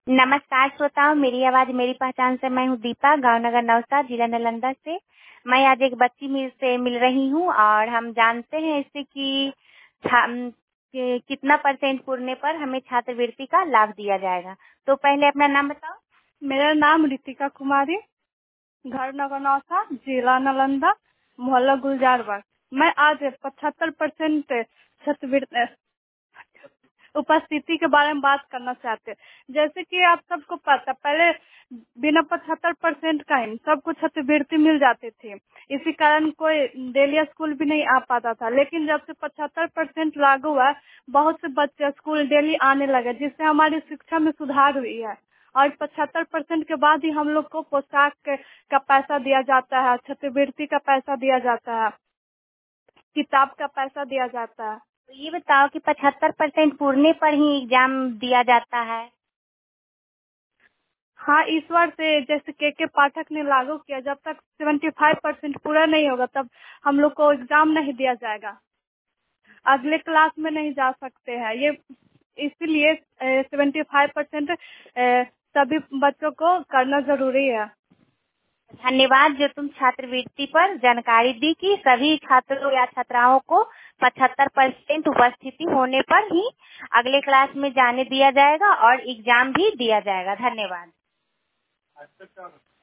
नमस्कार श्रोताओं, मेरी आवाज मेरी पहचान से मैं हूँ दीपा, गांव नगर नौसा, जिला नालंदा से। मैं आज एक बच्ची से मिल रही हूँ और हम जानते हैं इससे कि कितना परसेंट पूरने पर हमें छात्रवृत्ति का लाभ दिया जाएगा। तो पहले अपना नाम बताओ। मेरा नाम रितिका कुमारी, घर नगर नौसा, जिला नालंदा, मोहल्ला गुलजारबाग। मैं आज 75% छात्रवृत्ति उपस्थिति के बारे में बात करना चाहते हैं। जैसे कि आप सबको पता, पहले बिना 75% का ही सबको छात्रवृत्ति मिल जाती थी। इसी कारण कोई डेली स्कूल भी नहीं आ पाता था। लेकिन जब से 75% लागू हुआ, बहुत से बच्चे स्कूल डेली आने लगे, जिससे हमारी शिक्षा में सुधार हुई है। और 75% के बाद ही हम लोग को पोशाक का पैसा दिया जाता है, छात्रवृत्ति का पैसा दिया जाता है, किताब का पैसा दिया जाता है। तो ये बताओ कि 75% पूरने पर ही एग्जाम दिया जाता है। हाँ, इस वर्ष से जैसे के पाठक ने लागू किया, जब तक 75% पूरा नहीं होगा तब हम लोग को एग्जाम नहीं दिया जाएगा, अगले क्लास में नहीं जा सकते हैं। ये इसीलिए 75% सभी बच्चों को करना जरूरी है। धन्यवाद जो तुम छात्रवृत्ति पर जानकारी दी कि सभी छात्रों या छात्राओं को 75% उपस्थिति होने पर ही अगले क्लास में जाने दिया जाएगा और एग्जाम भी दिया जाएगा। धन्यवाद।